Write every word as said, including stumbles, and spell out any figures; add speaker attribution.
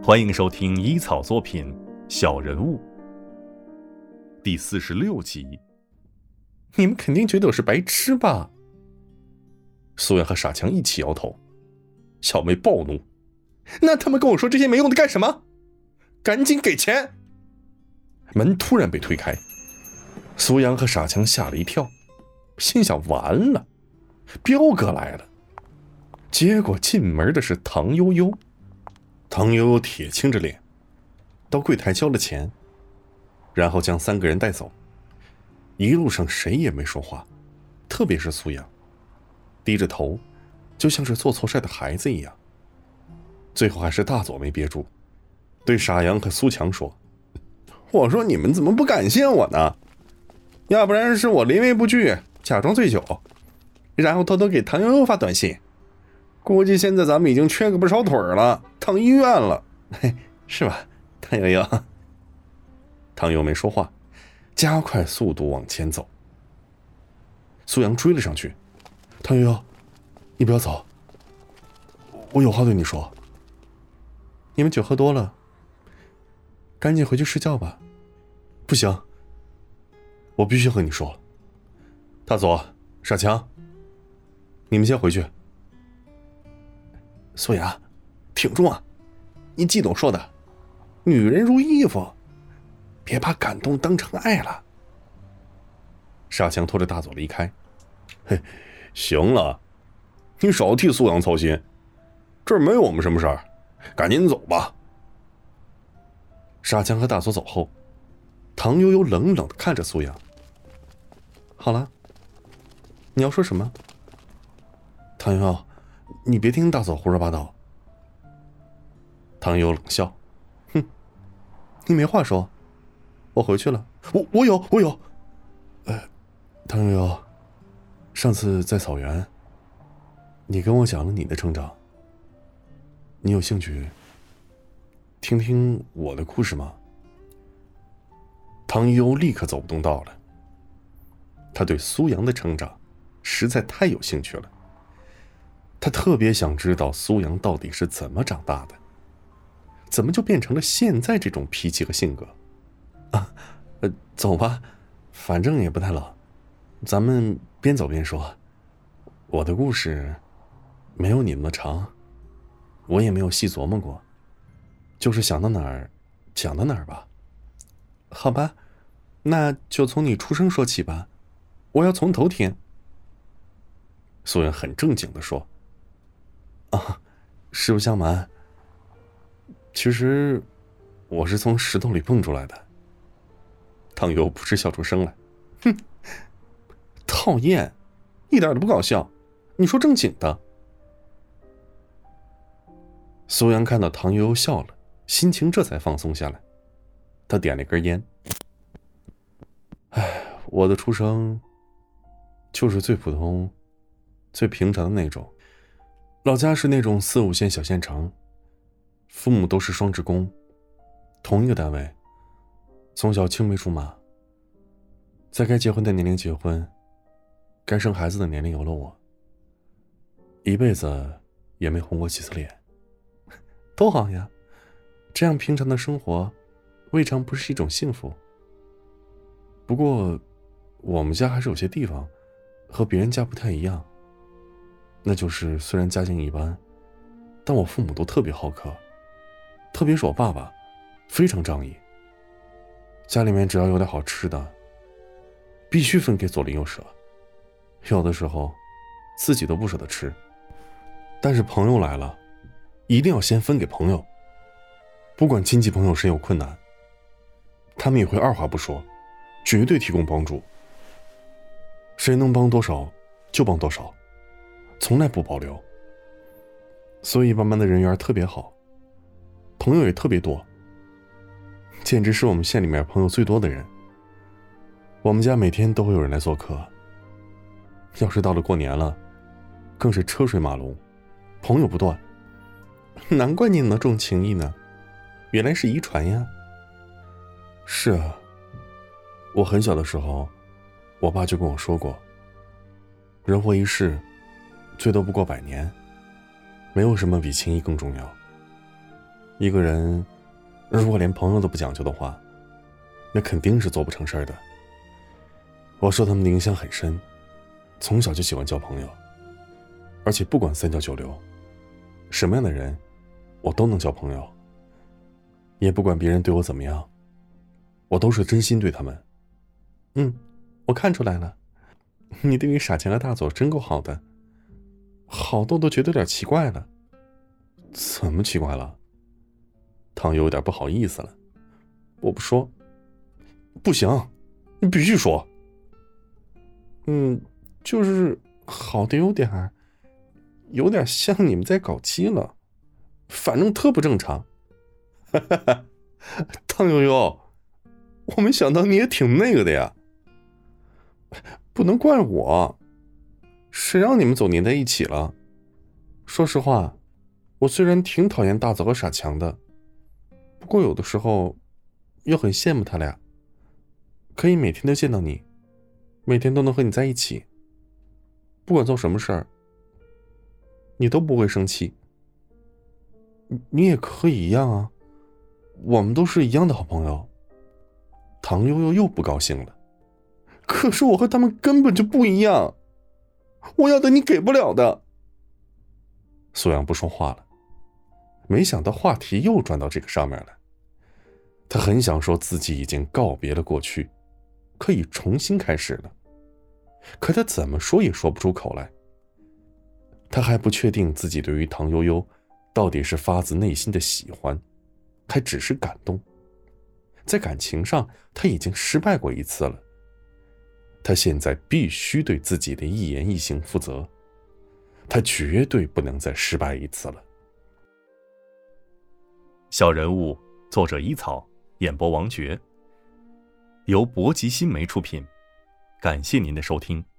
Speaker 1: 欢迎收听医草作品《小人物》第四十六集。
Speaker 2: 你们肯定觉得我是白痴吧？苏阳和傻强一起摇头。小梅暴怒：那他们跟我说这些没用的干什么？赶紧给钱！门突然被推开，苏阳和傻强吓了一跳，心想完了，彪哥来了。结果进门的是唐悠悠。唐悠悠铁青着脸到柜台交了钱，然后将三个人带走。一路上谁也没说话，特别是苏阳，低着头就像是做错事的孩子一样。最后还是大佐没憋住，对傻阳和苏强说：我说你们怎么不感谢我呢？要不然是我临危不惧，假装醉酒，然后偷偷给唐悠悠发短信，估计现在咱们已经缺个不少腿了，躺医院了。嘿，是吧，唐悠悠？唐悠没说话，加快速度往前走。苏阳追了上去：唐悠悠，你不要走，我有话对你说。你们酒喝多了，赶紧回去睡觉吧。不行，我必须和你说。大佐、傻强，你们先回去。苏阳，挺住啊！你记得我说的，女人如衣服，别把感动当成爱了。傻强拖着大佐离开。嘿，行了，你少替苏阳操心，这儿没有我们什么事儿，赶紧走吧。傻强和大佐走后，唐悠悠冷冷地看着苏阳。好了，你要说什么？唐悠悠，你别听大佐胡说八道。唐悠悠冷笑：哼，你没话说，我回去了。我我有我有。呃，唐悠悠，上次在草原，你跟我讲了你的成长，你有兴趣听听我的故事吗？唐悠悠立刻走不动道了。他对苏阳的成长实在太有兴趣了，他特别想知道苏阳到底是怎么长大的，怎么就变成了现在这种脾气和性格啊？呃，走吧，反正也不太冷，咱们边走边说。我的故事没有你们的长，我也没有细琢磨过，就是想到哪儿讲到哪儿吧。好吧，那就从你出生说起吧，我要从头听。苏阳很正经地说：啊，实不相瞒，其实我是从石头里蹦出来的。唐悠不知笑出声来：哼，讨厌，一点都不搞笑，你说正经的。苏阳看到唐悠悠笑了，心情这才放松下来。他点了一根烟。唉，我的出生就是最普通最平常的那种，老家是那种四五线小县城，父母都是双职工，同一个单位，从小青梅竹马，在该结婚的年龄结婚，该生孩子的年龄有了我，一辈子也没红过几次脸。多好呀，这样平常的生活未尝不是一种幸福。不过我们家还是有些地方和别人家不太一样，那就是虽然家境一般，但我父母都特别好客，特别是我爸爸非常仗义，家里面只要有点好吃的必须分给左邻右舍，有的时候自己都不舍得吃，但是朋友来了一定要先分给朋友，不管亲戚朋友谁有困难，他们也会二话不说，绝对提供帮助，谁能帮多少就帮多少，从来不保留。所以爸妈的人缘特别好，朋友也特别多，简直是我们县里面朋友最多的人。我们家每天都会有人来做客，要是到了过年了，更是车水马龙，朋友不断。难怪你能重情义呢，原来是遗传呀。是啊，我很小的时候，我爸就跟我说过，人活一世，最多不过百年，没有什么比情谊更重要。 一个人如果连朋友都不讲究的话，那肯定是做不成事儿的。我受他们的影响很深，从小就喜欢交朋友，而且不管三教九流，什么样的人我都能交朋友，也不管别人对我怎么样，我都是真心对他们。嗯，我看出来了，你对于傻强和大佐真够好的，好到都觉得有点奇怪了。怎么奇怪了？唐悠有点不好意思了。我不说。不行，你必须说。嗯，就是好的有点有点像你们在搞基了，反正特不正常。哈哈哈，唐悠悠，我没想到你也挺那个的呀。不能怪我，谁让你们总黏在一起了？说实话，我虽然挺讨厌大佐和傻强的，不过有的时候又很羡慕他俩，可以每天都见到你，每天都能和你在一起，不管做什么事儿，你都不会生气。你也可以一样啊，我们都是一样的好朋友。唐悠悠又不高兴了。可是我和他们根本就不一样，我要的你给不了的。苏阳不说话了，没想到话题又转到这个上面了。他很想说自己已经告别了过去，可以重新开始了，可他怎么说也说不出口来。他还不确定自己对于唐悠悠到底是发自内心的喜欢，还只是感动。在感情上他已经失败过一次了，他现在必须对自己的一言一行负责，他绝对不能再失败一次了。
Speaker 1: 小人物，作者伊草，演播王珏，由博吉新媒出品，感谢您的收听。